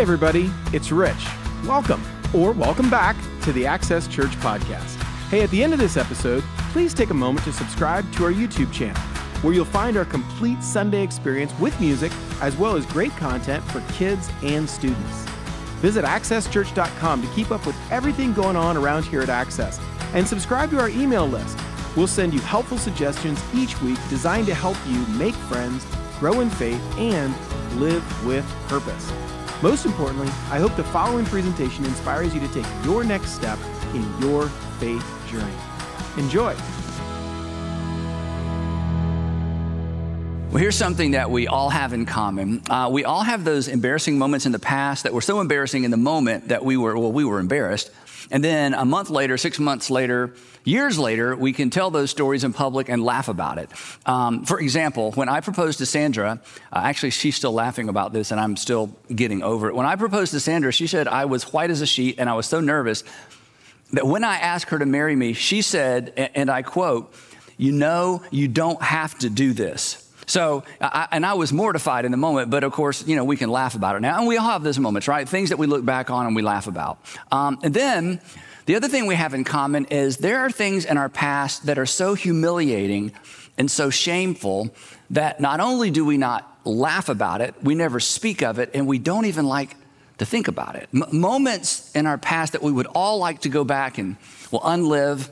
everybody, it's Rich. Welcome, or welcome back to the Access Church podcast. Hey, at the end of this episode, please take a moment to subscribe to our YouTube channel, where you'll find our complete Sunday experience with music, as well as great content for kids and students. Visit accesschurch.com to keep up with everything going on around here at Access, and subscribe to our email list. We'll send you helpful suggestions each week designed to help you make friends, grow in faith, and live with purpose. Most importantly, I hope the following presentation inspires you to take your next step in your faith journey. Enjoy. Well, here's something that we all have in common. We all have those embarrassing moments in the past that were so embarrassing in the moment that we were embarrassed. And then a month later, 6 months later, years later, we can tell those stories in public and laugh about it. For example, when I proposed to Sandra, actually she's still laughing about this and I'm still getting over it. When I proposed to Sandra, she said I was white as a sheet and I was so nervous that when I asked her to marry me, she said, and I quote, "You know, you don't have to do this." So, I was mortified in the moment, but of course, we can laugh about it now. And we all have those moments, right? Things that we look back on and we laugh about. And then the other thing we have in common is there are things in our past that are so humiliating and so shameful that not only do we not laugh about it, we never speak of it, and we don't even like to think about it. Moments in our past that we would all like to go back and, unlive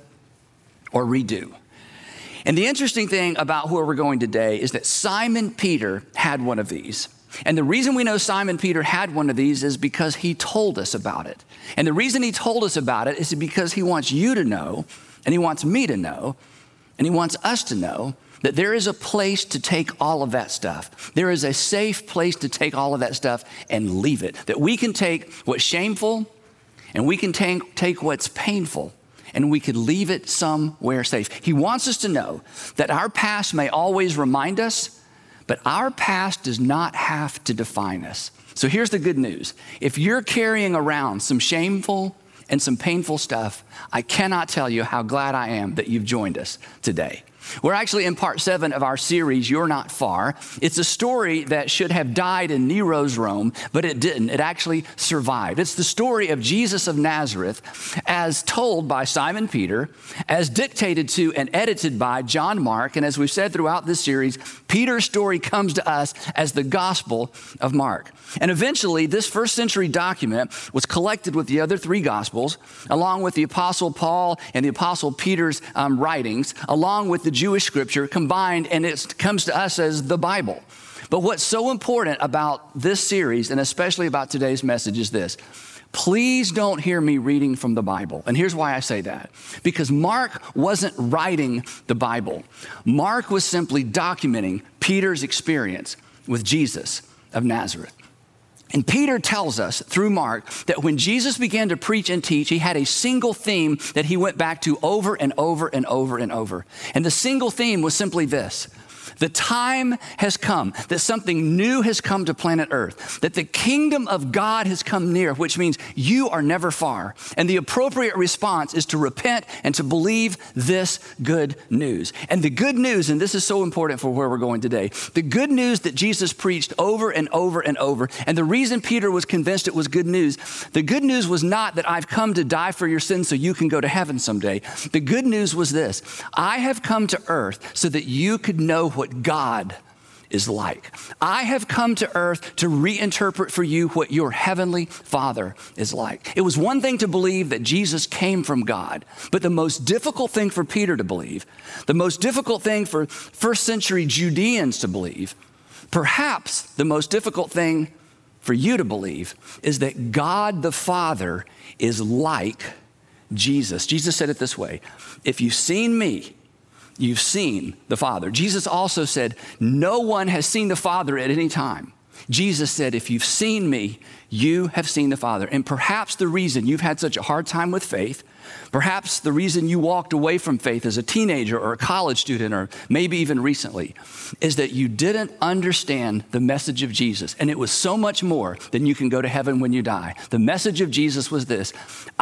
or redo. And the interesting thing about where we're going today is that Simon Peter had one of these. And the reason we know Simon Peter had one of these is because he told us about it. And the reason he told us about it is because he wants you to know, and he wants me to know, and he wants us to know that there is a place to take all of that stuff. There is a safe place to take all of that stuff and leave it. That we can take what's shameful and we can take what's painful, and we could leave it somewhere safe. He wants us to know that our past may always remind us, but our past does not have to define us. So here's the good news. If you're carrying around some shameful and some painful stuff, I cannot tell you how glad I am that you've joined us today. We're actually in part 7 of our series, You're Not Far. It's a story that should have died in Nero's Rome, but it didn't. It actually survived. It's the story of Jesus of Nazareth as told by Simon Peter, as dictated to and edited by John Mark. And as we've said throughout this series, Peter's story comes to us as the Gospel of Mark. And eventually, this first century document was collected with the other 3 Gospels, along with the Apostle Paul and the Apostle Peter's writings, along with the Jewish scripture combined, and it comes to us as the Bible. But what's so important about this series, and especially about today's message, is this. Please don't hear me reading from the Bible. And here's why I say that. Because Mark wasn't writing the Bible. Mark was simply documenting Peter's experience with Jesus of Nazareth. And Peter tells us through Mark that when Jesus began to preach and teach, he had a single theme that he went back to over and over and over and over. And the single theme was simply this. The time has come that something new has come to planet Earth, that the kingdom of God has come near, which means you are never far. And the appropriate response is to repent and to believe this good news. And the good news, and this is so important for where we're going today, the good news that Jesus preached over and over and over, and the reason Peter was convinced it was good news, the good news was not that I've come to die for your sins so you can go to heaven someday. The good news was this. I have come to earth so that you could know what God is like. I have come to earth to reinterpret for you what your heavenly Father is like. It was one thing to believe that Jesus came from God, but the most difficult thing for Peter to believe, the most difficult thing for first century Judeans to believe, perhaps the most difficult thing for you to believe is that God the Father is like Jesus. Jesus said it this way, if you've seen me, you've seen the Father. Jesus also said, no one has seen the Father at any time. Jesus said, if you've seen me, you have seen the Father. And perhaps the reason you've had such a hard time with faith, perhaps the reason you walked away from faith as a teenager or a college student or maybe even recently is that you didn't understand the message of Jesus. And it was so much more than you can go to heaven when you die. The message of Jesus was this: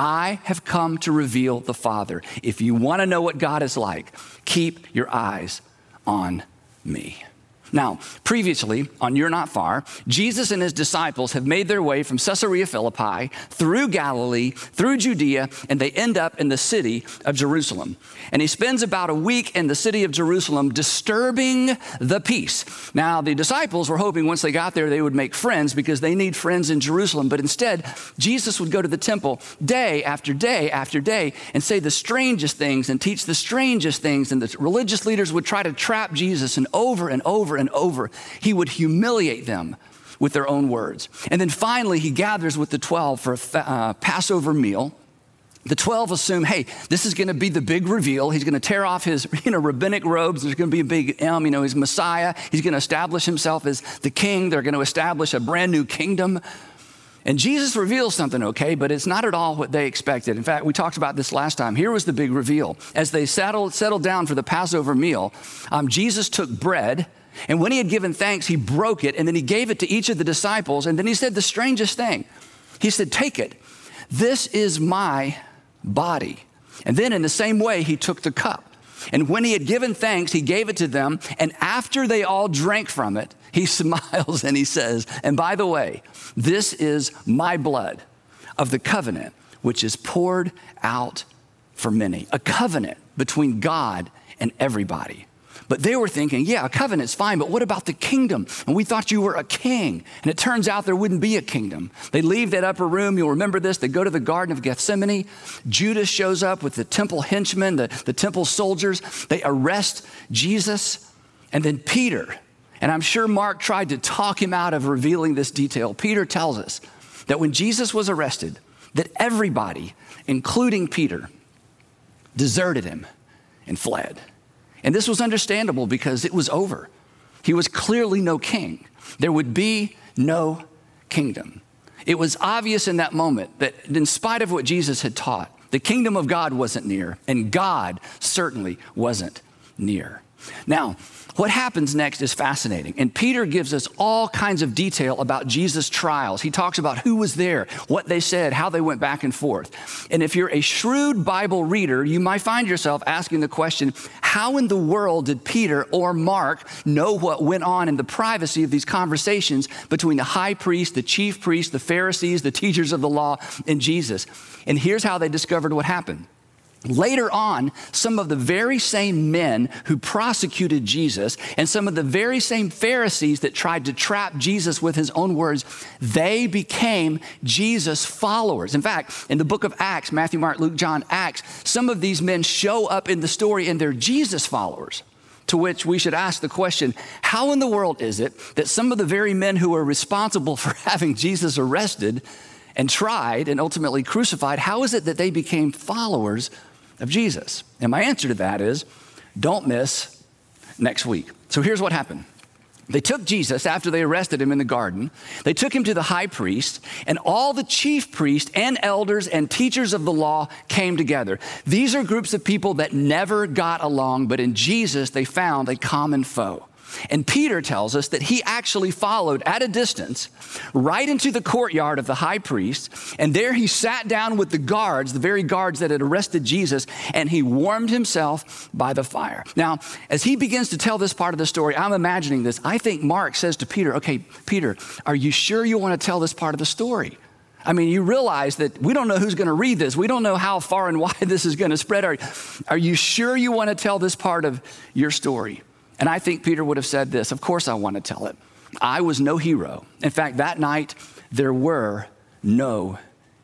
I have come to reveal the Father. If you want to know what God is like, keep your eyes on me. Now, previously, on You're Not Far, Jesus and his disciples have made their way from Caesarea Philippi, through Galilee, through Judea, and they end up in the city of Jerusalem. And he spends about a week in the city of Jerusalem disturbing the peace. Now, the disciples were hoping once they got there, they would make friends because they need friends in Jerusalem. But instead, Jesus would go to the temple day after day after day and say the strangest things and teach the strangest things. And the religious leaders would try to trap Jesus, and over and over and over, he would humiliate them with their own words. And then finally, he gathers with the 12 for a Passover meal. The 12 assume, hey, this is going to be the big reveal. He's going to tear off his rabbinic robes. There's going to be a big M, he's Messiah. He's going to establish himself as the king. They're going to establish a brand new kingdom. And Jesus reveals something, okay, but it's not at all what they expected. In fact, we talked about this last time. Here was the big reveal. As they settled down for the Passover meal, Jesus took bread, and when he had given thanks, he broke it, and then he gave it to each of the disciples, and then he said the strangest thing. He said, take it. This is my body. And then in the same way, he took the cup. And when he had given thanks, he gave it to them, and after they all drank from it, he smiles and he says, and by the way, this is my blood of the covenant, which is poured out for many. A covenant between God and everybody. But they were thinking, yeah, a covenant's fine, but what about the kingdom? And we thought you were a king. And it turns out there wouldn't be a kingdom. They leave that upper room. You'll remember this. They go to the Garden of Gethsemane. Judas shows up with the temple henchmen, the temple soldiers. They arrest Jesus. And then Peter, and I'm sure Mark tried to talk him out of revealing this detail. Peter tells us that when Jesus was arrested, that everybody, including Peter, deserted him and fled. And this was understandable because it was over. He was clearly no king. There would be no kingdom. It was obvious in that moment that in spite of what Jesus had taught, the kingdom of God wasn't near, and God certainly wasn't near. Now, what happens next is fascinating. And Peter gives us all kinds of detail about Jesus' trials. He talks about who was there, what they said, how they went back and forth. And if you're a shrewd Bible reader, you might find yourself asking the question, how in the world did Peter or Mark know what went on in the privacy of these conversations between the high priest, the chief priest, the Pharisees, the teachers of the law, and Jesus? And here's how they discovered what happened. Later on, some of the very same men who prosecuted Jesus and some of the very same Pharisees that tried to trap Jesus with his own words, they became Jesus followers. In fact, in the book of Acts, Matthew, Mark, Luke, John, Acts, some of these men show up in the story and they're Jesus followers. To which we should ask the question, how in the world is it that some of the very men who were responsible for having Jesus arrested and tried and ultimately crucified, how is it that they became followers of Jesus? And my answer to that is, don't miss next week. So here's what happened. They took Jesus after they arrested him in the garden. They took him to the high priest, and all the chief priests and elders and teachers of the law came together. These are groups of people that never got along, but in Jesus they found a common foe. And Peter tells us that he actually followed at a distance right into the courtyard of the high priest. And there he sat down with the guards, the very guards that had arrested Jesus, and he warmed himself by the fire. Now, as he begins to tell this part of the story, I'm imagining this. I think Mark says to Peter, okay, Peter, are you sure you want to tell this part of the story? I mean, you realize that we don't know who's going to read this. We don't know how far and wide this is going to spread. Are you sure you want to tell this part of your story? And I think Peter would have said this, of course I want to tell it. I was no hero. In fact, that night, there were no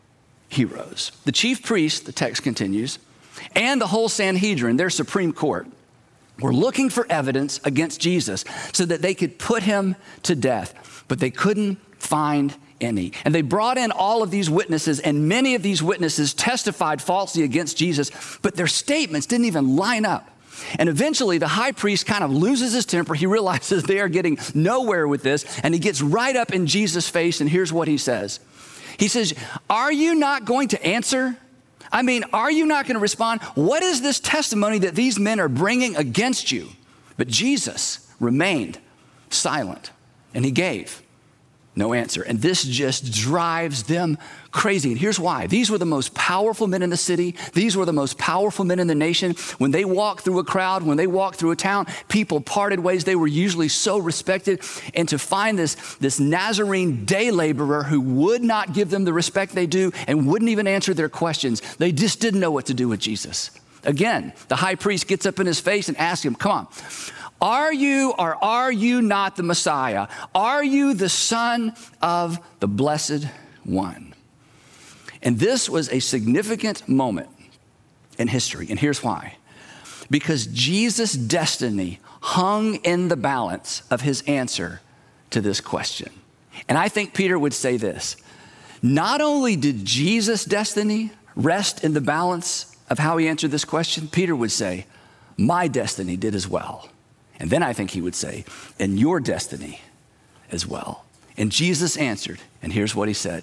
heroes. The chief priest, the text continues, and the whole Sanhedrin, their Supreme Court, were looking for evidence against Jesus so that they could put him to death, but they couldn't find any. And they brought in all of these witnesses, and many of these witnesses testified falsely against Jesus, but their statements didn't even line up. And eventually the high priest kind of loses his temper. He realizes they are getting nowhere with this, and he gets right up in Jesus' face, and here's what he says. He says, are you not going to answer? I mean, are you not going to respond? What is this testimony that these men are bringing against you? But Jesus remained silent, and he gave No answer. And this just drives them crazy. And here's why. These were the most powerful men in the city. These were the most powerful men in the nation. When they walked through a crowd, when they walked through a town, people parted ways. They were usually so respected. And to find this Nazarene day laborer who would not give them the respect they do and wouldn't even answer their questions, they just didn't know what to do with Jesus. Again, the high priest gets up in his face and asks him, come on, are you or are you not the Messiah? Are you the Son of the Blessed One? And this was a significant moment in history. And here's why. Because Jesus' destiny hung in the balance of his answer to this question. And I think Peter would say this. Not only did Jesus' destiny rest in the balance of how he answered this question, Peter would say, my destiny did as well. And then I think he would say, and your destiny as well. And Jesus answered, and here's what he said.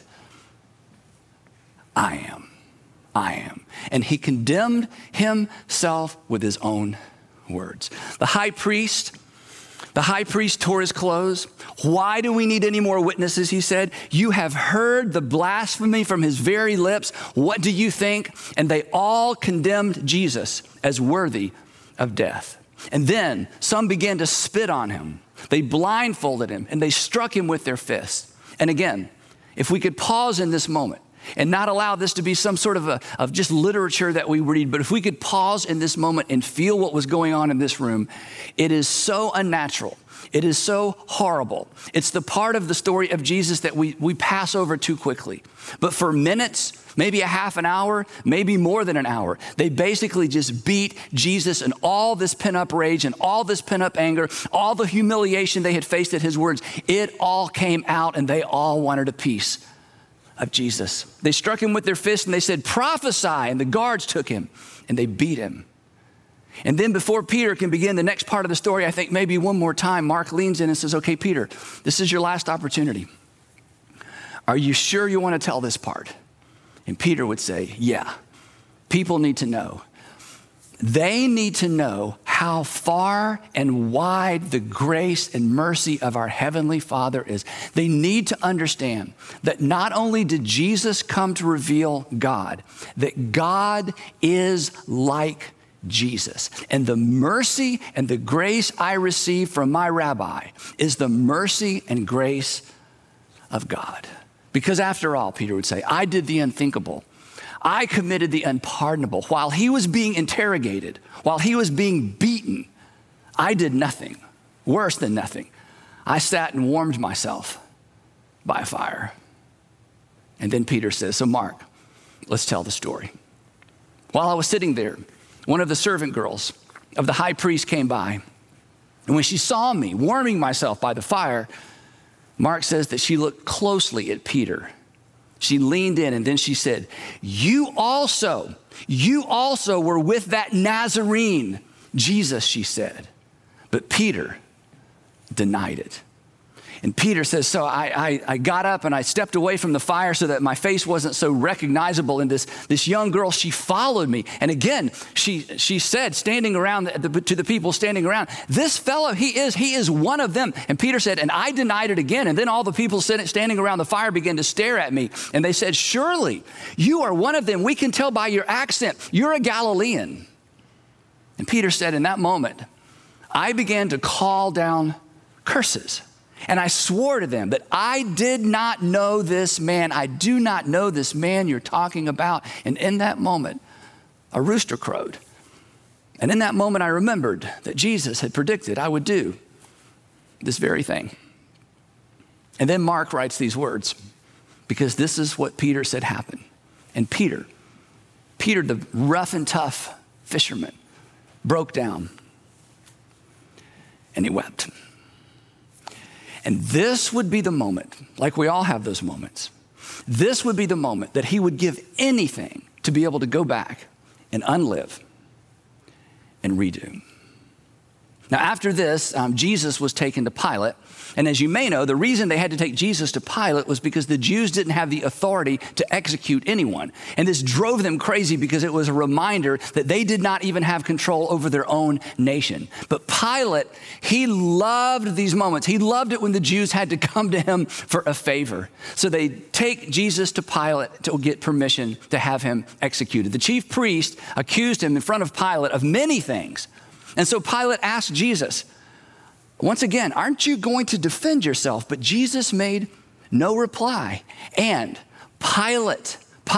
I am. And he condemned himself with his own words. The high priest tore his clothes. Why do we need any more witnesses? He said, you have heard the blasphemy from his very lips. What do you think? And they all condemned Jesus as worthy of death. And then some began to spit on him. They blindfolded him and they struck him with their fists. And again, if we could pause in this moment and not allow this to be some sort of just literature that we read, but if we could pause in this moment and feel what was going on in this room, it is so unnatural. It is so horrible. It's the part of the story of Jesus that we pass over too quickly. But for minutes, maybe a half an hour, maybe more than an hour, they basically just beat Jesus and all this pent-up rage and all this pent-up anger, all the humiliation they had faced at his words. It all came out and they all wanted a piece of Jesus. They struck him with their fists and they said, prophesy. And the guards took him and they beat him. And then before Peter can begin the next part of the story, I think maybe one more time, Mark leans in and says, okay, Peter, this is your last opportunity. Are you sure you want to tell this part? And Peter would say, yeah, people need to know. They need to know how far and wide the grace and mercy of our Heavenly Father is. They need to understand that not only did Jesus come to reveal God, that God is like Jesus. And the mercy and the grace I receive from my rabbi is the mercy and grace of God. Because after all, Peter would say, I did the unthinkable. I committed the unpardonable. While he was being interrogated, while he was being beaten, I did nothing, worse than nothing. I sat and warmed myself by a fire. And then Peter says, so Mark, let's tell the story. While I was sitting there, one of the servant girls of the high priest came by. And when she saw me warming myself by the fire, Mark says that she looked closely at Peter. She leaned in and then she said, you also were with that Nazarene, Jesus, she said. But Peter denied it. And Peter says, so I got up and I stepped away from the fire so that my face wasn't so recognizable. And this young girl, she followed me. And again, she said, standing around to the people standing around, this fellow, he is one of them. And Peter said, and I denied it again. And then all the people standing around the fire began to stare at me. And they said, surely you are one of them. We can tell by your accent, you're a Galilean. And Peter said, in that moment, I began to call down curses. And I swore to them that I did not know this man. I do not know this man you're talking about. And in that moment, a rooster crowed. And in that moment, I remembered that Jesus had predicted I would do this very thing. And then Mark writes these words, because this is what Peter said happened. And Peter, the rough and tough fisherman, broke down and he wept. And this would be the moment, like we all have those moments, this would be the moment that he would give anything to be able to go back and unlive and redo. Now, after this, Jesus was taken to Pilate. And as you may know, the reason they had to take Jesus to Pilate was because the Jews didn't have the authority to execute anyone. And this drove them crazy because it was a reminder that they did not even have control over their own nation. But Pilate, he loved these moments. He loved it when the Jews had to come to him for a favor. So they take Jesus to Pilate to get permission to have him executed. The chief priest accused him in front of Pilate of many things. And so Pilate asked Jesus, once again, aren't you going to defend yourself? But Jesus made no reply. And Pilate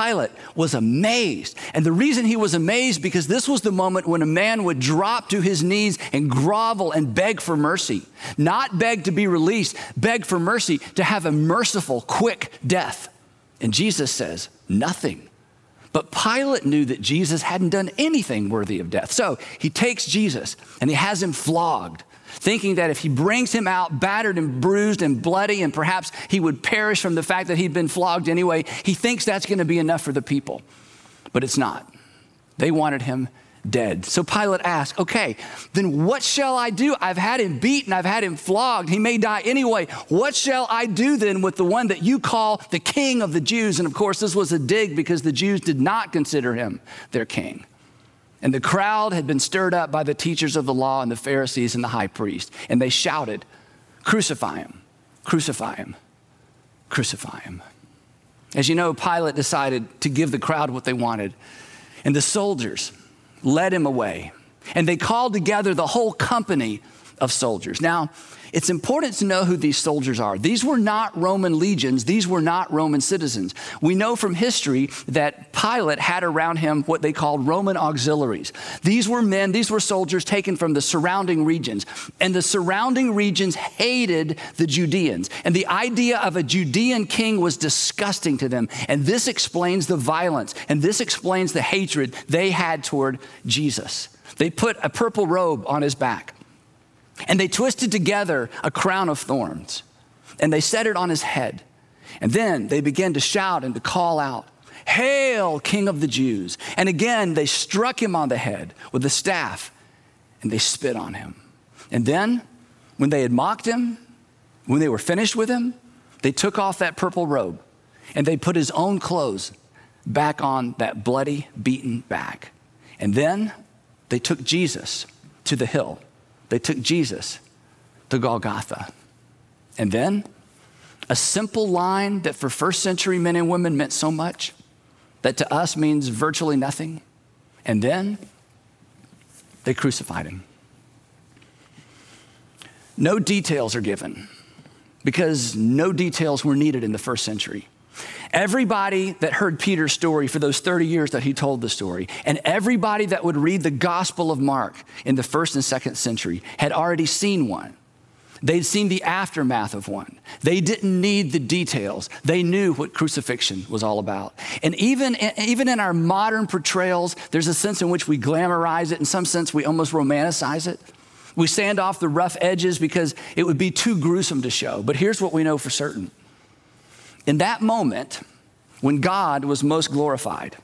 was amazed. And the reason he was amazed, because this was the moment when a man would drop to his knees and grovel and beg for mercy. Not beg to be released, beg for mercy, to have a merciful, quick death. And Jesus says, nothing. But Pilate knew that Jesus hadn't done anything worthy of death. So he takes Jesus and he has him flogged, thinking that if he brings him out battered and bruised and bloody, and perhaps he would perish from the fact that he'd been flogged anyway, he thinks that's going to be enough for the people. But it's not. They wanted him dead. So Pilate asked, okay, then what shall I do? I've had him beaten. I've had him flogged. He may die anyway. What shall I do then with the one that you call the king of the Jews? And of course, this was a dig because the Jews did not consider him their king. And the crowd had been stirred up by the teachers of the law and the Pharisees and the high priest. And they shouted, crucify him, crucify him, crucify him. As you know, Pilate decided to give the crowd what they wanted. And the soldiers led him away. And they called together the whole company of soldiers. Now, it's important to know who these soldiers are. These were not Roman legions. These were not Roman citizens. We know from history that Pilate had around him what they called Roman auxiliaries. These were men, these were soldiers taken from the surrounding regions. And the surrounding regions hated the Judeans. And the idea of a Judean king was disgusting to them. And this explains the violence. And this explains the hatred they had toward Jesus. They put a purple robe on his back. And they twisted together a crown of thorns, and they set it on his head. And then they began to shout and to call out, "Hail, King of the Jews!" And again, they struck him on the head with a staff, and they spit on him. And then, when they had mocked him, when they were finished with him, they took off that purple robe, and they put his own clothes back on that bloody, beaten back. And then they took Jesus to the hill. They took Jesus to Golgotha. And then a simple line that for first century men and women meant so much, that to us means virtually nothing. And then they crucified him. No details are given because no details were needed in the first century. Everybody that heard Peter's story for those 30 years that he told the story, and everybody that would read the Gospel of Mark in the first and second century had already seen one. They'd seen the aftermath of one. They didn't need the details. They knew what crucifixion was all about. And even in our modern portrayals, there's a sense in which we glamorize it. In some sense, we almost romanticize it. We sand off the rough edges because it would be too gruesome to show. But here's what we know for certain. In that moment, when God was most glorified,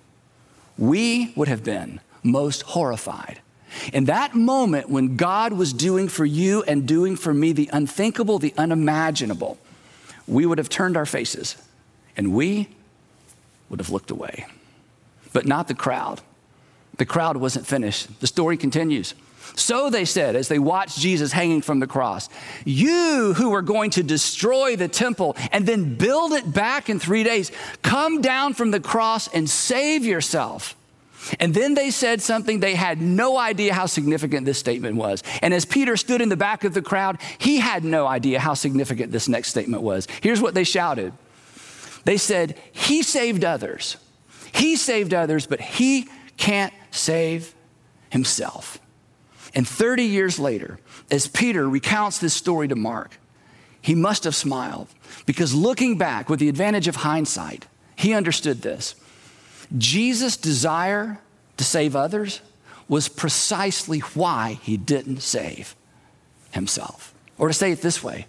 we would have been most horrified. In that moment when God was doing for you and doing for me the unthinkable, the unimaginable, we would have turned our faces and we would have looked away. But not the crowd. The crowd wasn't finished. The story continues. So they said, as they watched Jesus hanging from the cross, "You who are going to destroy the temple and then build it back in 3 days, come down from the cross and save yourself." And then they said something they had no idea how significant this statement was. And as Peter stood in the back of the crowd, he had no idea how significant this next statement was. Here's what they shouted. They said, "He saved others. He saved others, but he can't save himself." And 30 years later, as Peter recounts this story to Mark, he must have smiled because looking back with the advantage of hindsight, he understood this. Jesus' desire to save others was precisely why he didn't save himself. Or to say it this way,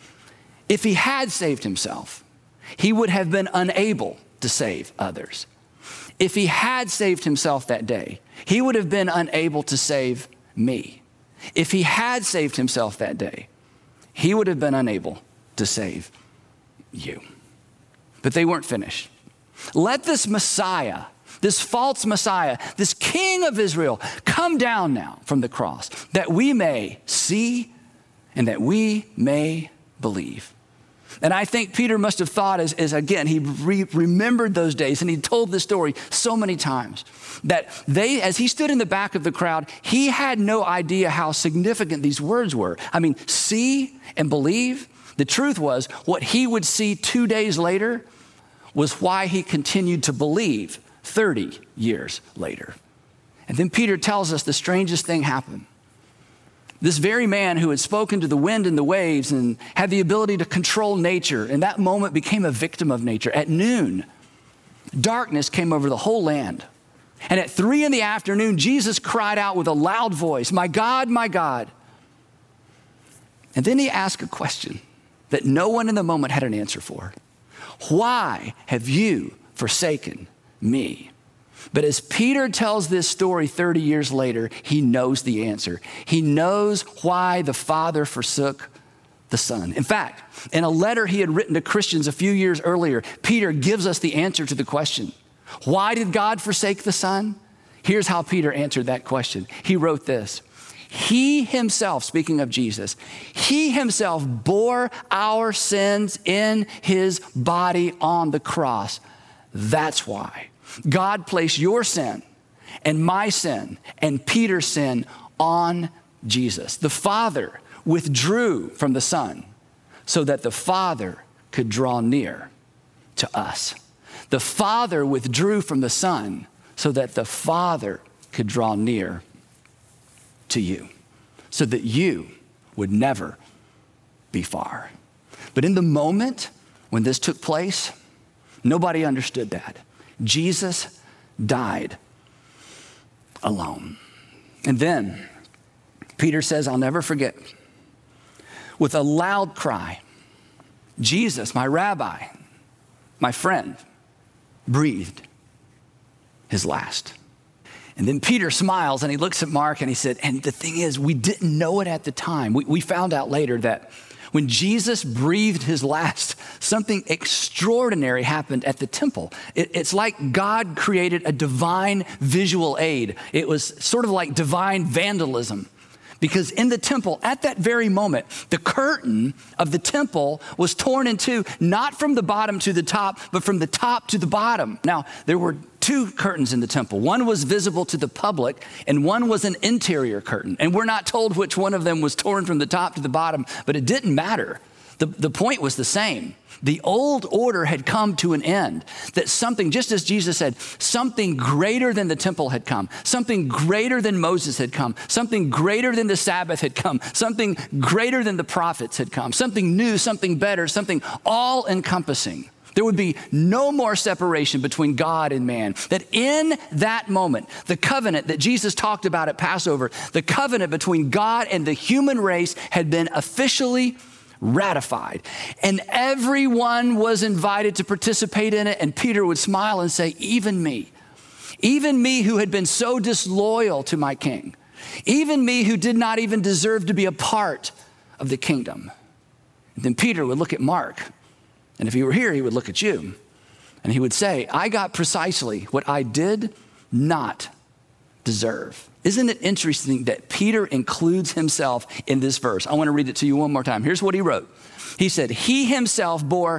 if he had saved himself, he would have been unable to save others. If he had saved himself that day, he would have been unable to save me. if he had saved himself that day, he would have been unable to save you. But they weren't finished. Let this Messiah, this false Messiah, this King of Israel, come down now from the cross, that we may see and that we may believe. And I think Peter must have thought as again, he remembered those days, and he told this story so many times, that as he stood in the back of the crowd, he had no idea how significant these words were. I mean, see and believe. The truth was, what he would see 2 days later was why he continued to believe 30 years later. And then Peter tells us the strangest thing happened. This very man who had spoken to the wind and the waves and had the ability to control nature, in that moment became a victim of nature. At noon, darkness came over the whole land. And at 3 PM, Jesus cried out with a loud voice, my God, And then he asked a question that no one in the moment had an answer for. Why have you forsaken me? But as Peter tells this story 30 years later, he knows the answer. He knows why the Father forsook the Son. In fact, in a letter he had written to Christians a few years earlier, Peter gives us the answer to the question. Why did God forsake the Son? Here's how Peter answered that question. He wrote this. He himself, speaking of Jesus, he himself bore our sins in his body on the cross. That's why God placed your sin and my sin and Peter's sin on Jesus. The Father withdrew from the Son so that the Father could draw near to us. The Father withdrew from the Son so that the Father could draw near to you, so that you would never be far. But in the moment when this took place, nobody understood that. Jesus died alone. And then Peter says, I'll never forget, with a loud cry, Jesus, my rabbi, my friend, breathed his last. And then Peter smiles and he looks at Mark and he said, and the thing is, we didn't know it at the time. We found out later that when Jesus breathed his last, something extraordinary happened at the temple. It's like God created a divine visual aid. It was sort of like divine vandalism. Because in the temple, at that very moment, the curtain of the temple was torn in two, not from the bottom to the top, but from the top to the bottom. Now, there were 2 curtains in the temple. One was visible to the public, and one was an interior curtain. And we're not told which one of them was torn from the top to the bottom, but it didn't matter. The point was the same. The old order had come to an end, that something, just as Jesus said, something greater than the temple had come, something greater than Moses had come, something greater than the Sabbath had come, something greater than the prophets had come, something new, something better, something all-encompassing. There would be no more separation between God and man. That in that moment, the covenant that Jesus talked about at Passover, the covenant between God and the human race had been officially ratified. And everyone was invited to participate in it. And Peter would smile and say, even me who had been so disloyal to my king, even me who did not even deserve to be a part of the kingdom. And then Peter would look at Mark. And if he were here, he would look at you and he would say, I got precisely what I did not deserve. Isn't it interesting that Peter includes himself in this verse? I want to read it to you one more time. Here's what he wrote. He said, he himself bore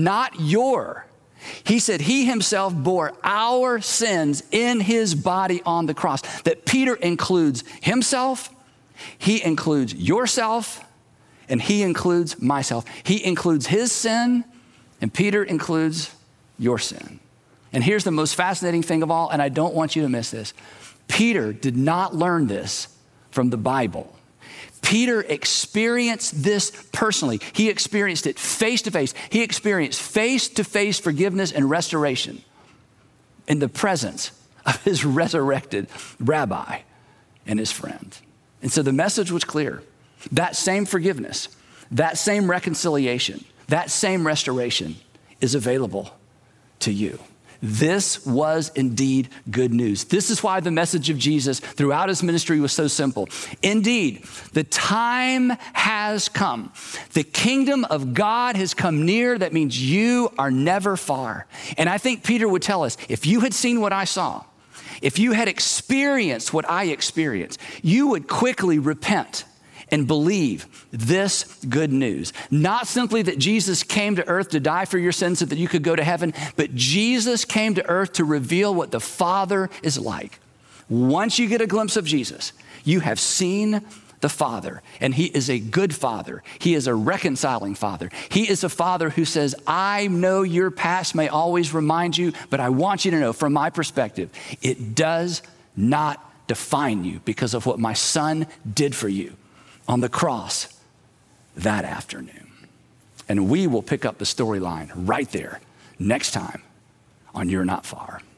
he himself bore our sins in his body on the cross. That Peter includes himself, he includes yourself, and he includes myself. He includes his sin, and Peter includes your sin. And here's the most fascinating thing of all, and I don't want you to miss this. Peter did not learn this from the Bible. Peter experienced this personally. He experienced it face to face. He experienced face to face forgiveness and restoration in the presence of his resurrected rabbi and his friend. And so the message was clear. That same forgiveness, that same reconciliation, that same restoration is available to you. This was indeed good news. This is why the message of Jesus throughout his ministry was so simple. Indeed, the time has come. The kingdom of God has come near. That means you are never far. And I think Peter would tell us, if you had seen what I saw, if you had experienced what I experienced, you would quickly repent and believe this good news. Not simply that Jesus came to earth to die for your sins so that you could go to heaven, but Jesus came to earth to reveal what the Father is like. Once you get a glimpse of Jesus, you have seen the Father, and he is a good Father. He is a reconciling Father. He is a Father who says, I know your past may always remind you, but I want you to know from my perspective, it does not define you because of what my Son did for you on the cross that afternoon. And we will pick up the storyline right there next time on You're Not Far.